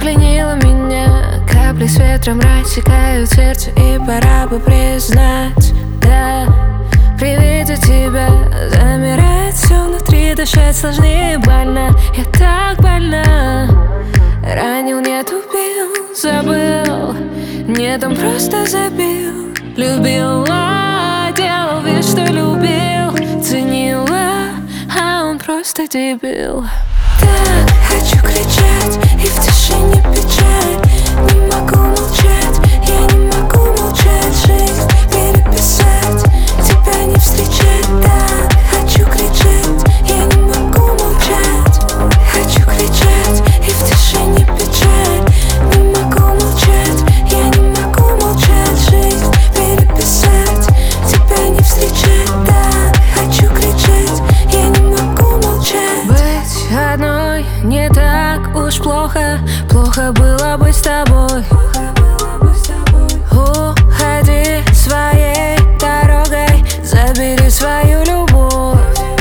пленила меня. Капли с ветром рассекают сердце, и пора бы признать, да, при виде тебя замирает все внутри, дышать сложнее, больно. Я так больна. Ранил, нет, убил, забыл. Нет, он просто забил. Любила, делал вид, что любил. Ценила, а он просто дебил. Так хочу кричать, и в тишине печаль. Не могу молчать, я не могу молчать. Жизнь переписать, тебя не встречать. Так хочу кричать, я не могу молчать. Хочу кричать, и в тишине печаль. Не могу молчать, я не могу молчать. Жизнь переписать, тебя не встречать. Так хочу кричать, я не могу молчать. Быть одной не так уж плохо. Плохо было быть с тобой. Уходи своей дорогой, забери свою любовь.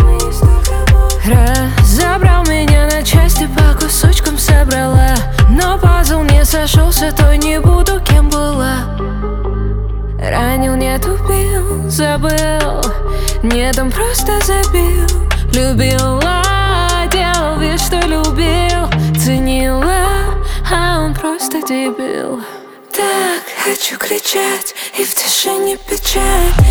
Разобрал меня на части, по кусочкам собрала. Но пазл не сошелся, то не буду, кем была. Ранил, нет, убил, забыл. Нет, он просто забил. Любила, делал вид, что любил. Ценила, а он просто дебил. Так хочу кричать, и в тишине печаль.